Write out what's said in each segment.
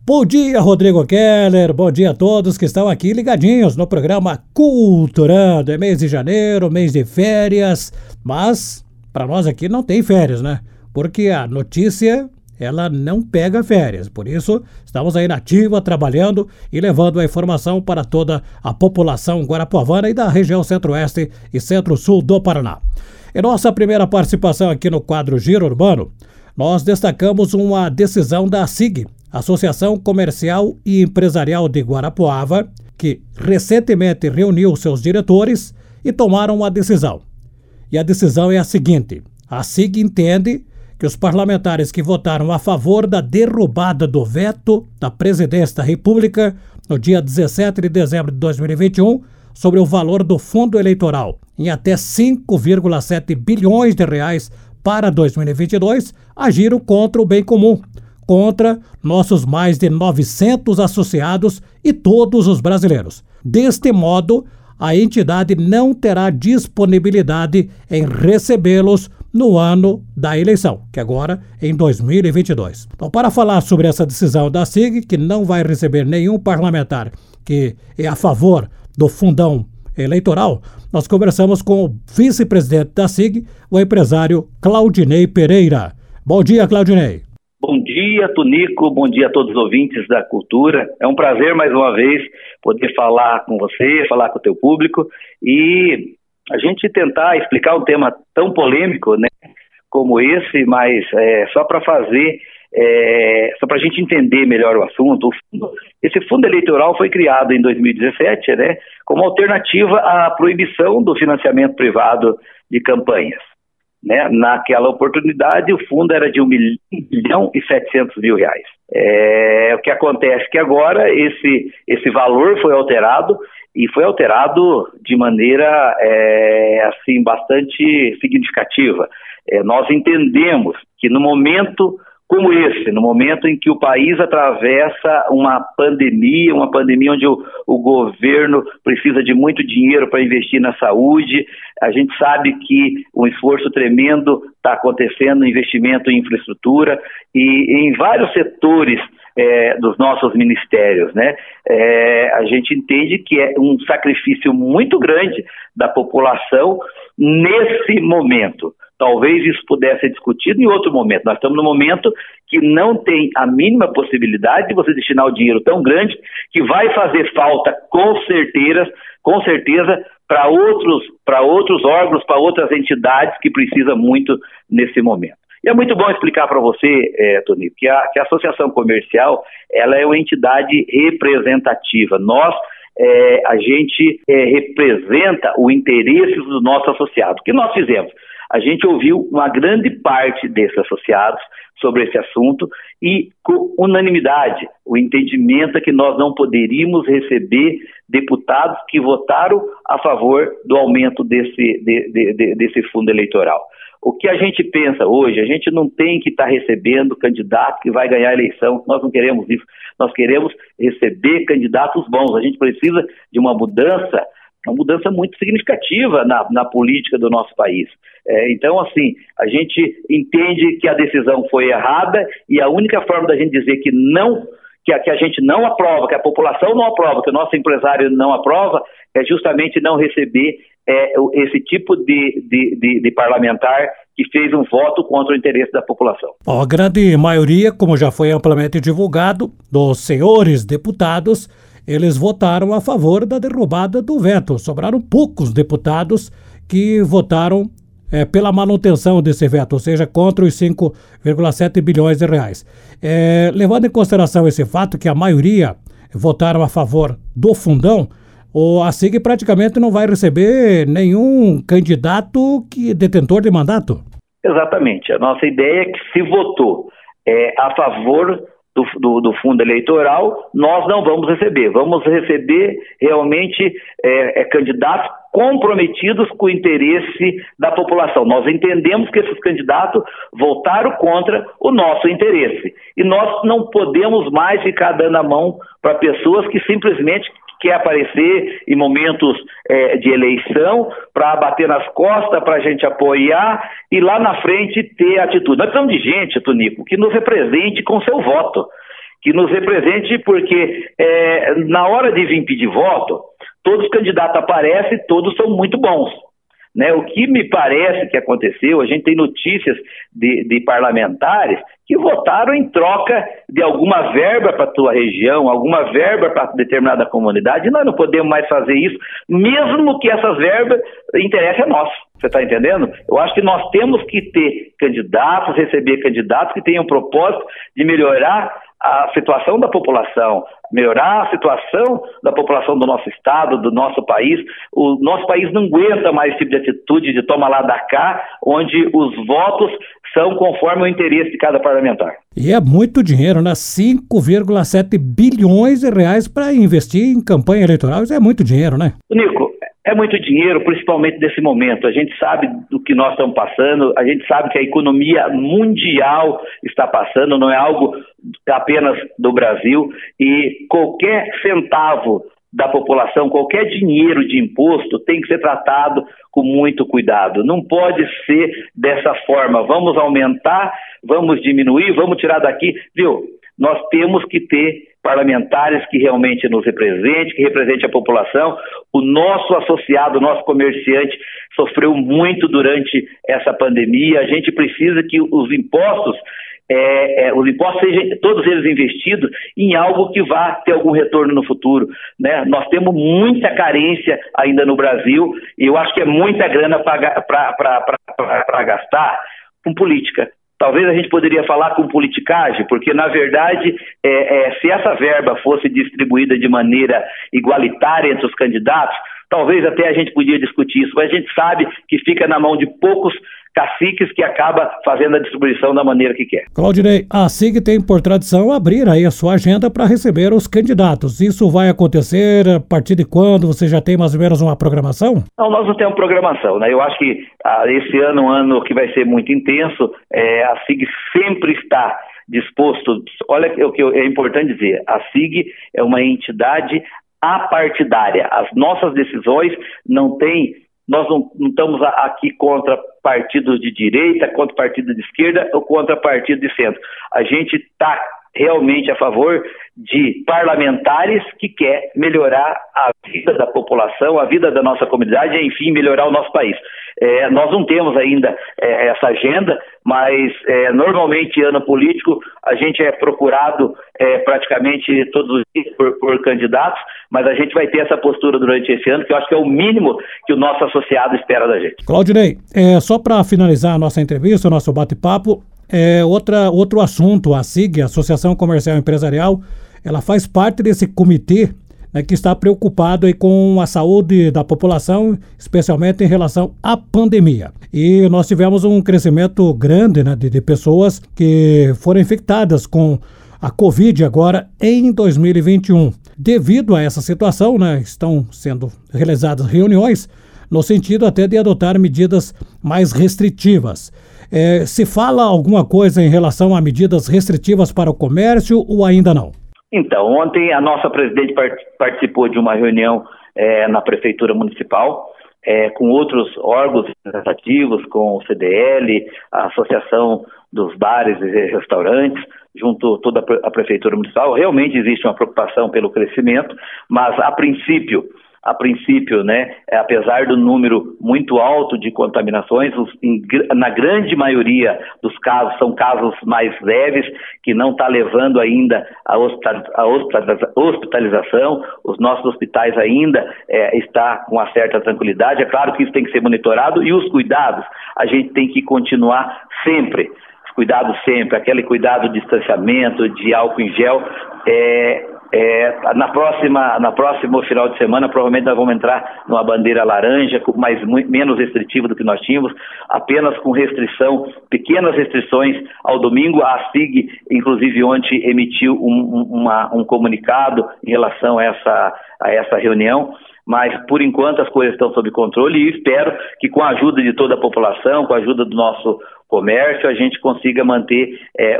Bom dia, Rodrigo Keller. Bom dia a todos que estão aqui ligadinhos no programa Culturando. É mês de janeiro, mês de férias, mas para nós aqui não tem férias, né? Porque a notícia, ela não pega férias. Por isso, estamos aí na ativa, trabalhando e levando a informação para toda a população guarapuavana e da região centro-oeste e centro-sul do Paraná. Em nossa primeira participação aqui no quadro Giro Urbano, nós destacamos uma decisão da ACIG, Associação Comercial e Empresarial de Guarapuava, que recentemente reuniu seus diretores e tomaram uma decisão. E a decisão é a seguinte: a ACIG entende que os parlamentares que votaram a favor da derrubada do veto da Presidência da República no dia 17 de dezembro de 2021 sobre o valor do fundo eleitoral em até 5,7 bilhões de reais para 2022 agiram contra o bem comum, contra nossos mais de 900 associados e todos os brasileiros. Deste modo, a entidade não terá disponibilidade em recebê-los no ano da eleição, que agora é em 2022. Então, para falar sobre essa decisão da SIG, que não vai receber nenhum parlamentar que é a favor do fundão eleitoral, nós conversamos com o vice-presidente da SIG, o empresário Claudinei Pereira. Bom dia, Claudinei. Bom dia, Tonico. Bom dia a todos os ouvintes da Cultura. É um prazer, mais uma vez, poder falar com você, falar com o teu público e a gente tentar explicar um tema tão polêmico, né, como esse, mas só para fazer, só para a gente entender melhor o assunto. Esse fundo eleitoral foi criado em 2017, né, como alternativa à proibição do financiamento privado de campanhas. Né? Naquela oportunidade, o fundo era de R$1.700.000. O que acontece é que agora esse valor foi alterado, e foi alterado de maneira assim, bastante significativa. Nós entendemos que no momento como esse, no momento em que o país atravessa uma pandemia onde o governo precisa de muito dinheiro para investir na saúde, a gente sabe que um esforço tremendo está acontecendo no investimento em infraestrutura e em vários setores dos nossos ministérios, né? A gente entende que é um sacrifício muito grande da população nesse momento. Talvez isso pudesse ser discutido em outro momento. Nós estamos num momento que não tem a mínima possibilidade de você destinar o dinheiro tão grande que vai fazer falta, com certeza, para outros órgãos, para outras entidades que precisam muito nesse momento. E é muito bom explicar para você, Tony, que a Associação Comercial, ela é uma entidade representativa. A gente representa o interesse dos nossos associados. O que nós fizemos? A gente ouviu uma grande parte desses associados sobre esse assunto e, com unanimidade, o entendimento é que nós não poderíamos receber deputados que votaram a favor do aumento desse fundo eleitoral. O que a gente pensa hoje, a gente não tem que estar recebendo candidato que vai ganhar a eleição, nós não queremos isso, nós queremos receber candidatos bons, a gente precisa de uma mudança muito significativa na política do nosso país. Então, assim, a gente entende que a decisão foi errada e a única forma da gente dizer que a gente não aprova, que a população não aprova, que o nosso empresário não aprova, é justamente não receber esse tipo de parlamentar que fez um voto contra o interesse da população. A grande maioria, como já foi amplamente divulgado, dos senhores deputados, eles votaram a favor da derrubada do veto. Sobraram poucos deputados que votaram pela manutenção desse veto, ou seja, contra os 5,7 bilhões de reais. Levando em consideração esse fato que a maioria votaram a favor do fundão, a SIG praticamente não vai receber nenhum candidato detentor de mandato. Exatamente. A nossa ideia é que se votou a favor do fundo eleitoral, nós não vamos receber. Vamos receber realmente candidatos comprometidos com o interesse da população. Nós entendemos que esses candidatos votaram contra o nosso interesse. E nós não podemos mais ficar dando a mão para pessoas que simplesmente quer aparecer em momentos de eleição para bater nas costas, para a gente apoiar e lá na frente ter atitude. Nós precisamos de gente, Tonico, que nos represente com seu voto. que nos represente, porque na hora de vir pedir voto, todos os candidatos aparecem, todos são muito bons. Né? O que me parece que aconteceu, a gente tem notícias de parlamentares que votaram em troca de alguma verba para a tua região, alguma verba para determinada comunidade, e nós não podemos mais fazer isso, mesmo que essas verbas interessem a nós. Você está entendendo? Eu acho que nós temos que ter candidatos, receber candidatos que tenham o propósito de melhorar a situação da população, melhorar a situação da população do nosso estado, do nosso país. O nosso país não aguenta mais esse tipo de atitude de toma lá da cá, onde os votos são conforme o interesse de cada parlamentar. E é muito dinheiro, né? 5,7 bilhões de reais para investir em campanha eleitoral. Isso é muito dinheiro, né? Nico, é muito dinheiro, principalmente nesse momento. A gente sabe do que nós estamos passando, a gente sabe que a economia mundial está passando, não é algo apenas do Brasil, e qualquer centavo da população, qualquer dinheiro de imposto tem que ser tratado com muito cuidado. Não pode ser dessa forma, vamos aumentar, vamos diminuir, vamos tirar daqui, viu? Nós temos que ter parlamentares que realmente nos representem, que representem a população. O nosso associado, o nosso comerciante sofreu muito durante essa pandemia. A gente precisa que os impostos sejam todos eles investidos em algo que vá ter algum retorno no futuro, né? Nós temos muita carência ainda no Brasil e eu acho que é muita grana para gastar com política. Talvez a gente poderia falar com politicagem, porque, na verdade, se essa verba fosse distribuída de maneira igualitária entre os candidatos, talvez até a gente podia discutir isso, mas a gente sabe que fica na mão de poucos caciques que acaba fazendo a distribuição da maneira que quer. Claudinei, a SIG tem por tradição abrir aí a sua agenda para receber os candidatos. Isso vai acontecer a partir de quando? Você já tem mais ou menos uma programação? Não, nós não temos programação, né? Eu acho que esse ano é um ano que vai ser muito intenso. A SIG sempre está disposto. Olha o que é importante dizer. A SIG é uma entidade apartidária. As nossas decisões nós não estamos aqui contra partidos de direita, contra partido de esquerda ou contra partido de centro. A gente está realmente a favor de parlamentares que quer melhorar a vida da população, a vida da nossa comunidade e, enfim, melhorar o nosso país. Nós não temos ainda essa agenda, mas normalmente, ano político, a gente é procurado praticamente todos os dias por candidatos, mas a gente vai ter essa postura durante esse ano, que eu acho que é o mínimo que o nosso associado espera da gente. Claudinei, só para finalizar a nossa entrevista, o nosso bate-papo, outro assunto, a SIG, Associação Comercial e Empresarial, ela faz parte desse comitê, né, que está preocupado aí com a saúde da população, especialmente em relação à pandemia. E nós tivemos um crescimento grande, né, de pessoas que foram infectadas com a Covid agora em 2021. Devido a essa situação, né, estão sendo realizadas reuniões no sentido até de adotar medidas mais restritivas. Se fala alguma coisa em relação a medidas restritivas para o comércio ou ainda não? Então, ontem a nossa presidente participou de uma reunião na Prefeitura Municipal com outros órgãos representativos, com o CDL, a Associação dos Bares e Restaurantes, junto toda a Prefeitura Municipal. Realmente existe uma preocupação pelo crescimento, mas a princípio, né, apesar do número muito alto de contaminações, na grande maioria dos casos são casos mais leves, que não está levando ainda a hospitalização. Os nossos hospitais ainda está com uma certa tranquilidade. É claro que isso tem que ser monitorado e os cuidados a gente tem que continuar sempre. Aquele cuidado de distanciamento, de álcool em gel. Na próxima final de semana, provavelmente nós vamos entrar numa bandeira laranja, mas menos restritiva do que nós tínhamos, apenas com pequenas restrições ao domingo. A SIG, inclusive ontem, emitiu um comunicado em relação a essa reunião, mas por enquanto as coisas estão sob controle e espero que com a ajuda de toda a população, com a ajuda do nosso comércio, a gente consiga manter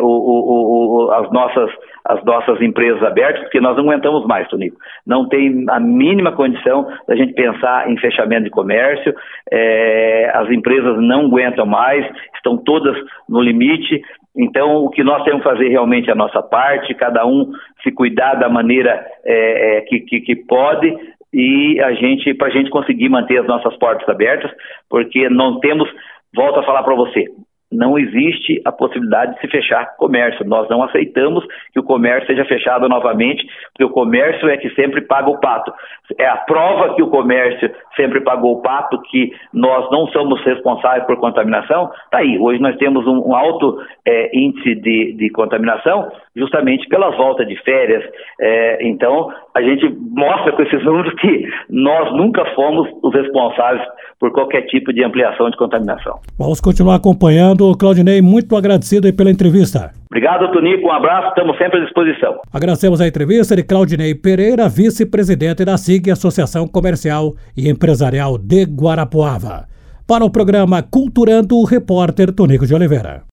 as nossas empresas abertas, porque nós não aguentamos mais, Tonico. Não tem a mínima condição da gente pensar em fechamento de comércio, as empresas não aguentam mais, estão todas no limite Então, o que nós temos que fazer realmente é a nossa parte, cada um se cuidar da maneira que pode, e para a gente conseguir manter as nossas portas abertas, porque não temos, volto a falar para você, não existe a possibilidade de se fechar comércio. Nós não aceitamos que o comércio seja fechado novamente, porque o comércio é que sempre paga o pato. É a prova que o comércio sempre pagou o pato, que nós não somos responsáveis por contaminação. Está aí, hoje nós temos um alto índice de contaminação, justamente pelas voltas de férias. Então, a gente mostra com esses números que nós nunca fomos os responsáveis por qualquer tipo de ampliação de contaminação. Vamos continuar acompanhando. Claudinei, muito agradecido aí pela entrevista. Obrigado, Tonico. Um abraço, estamos sempre à disposição. Agradecemos a entrevista de Claudinei Pereira, vice-presidente da SIG, Associação Comercial e Empresarial de Guarapuava. Para o programa Culturando, o repórter Tonico de Oliveira.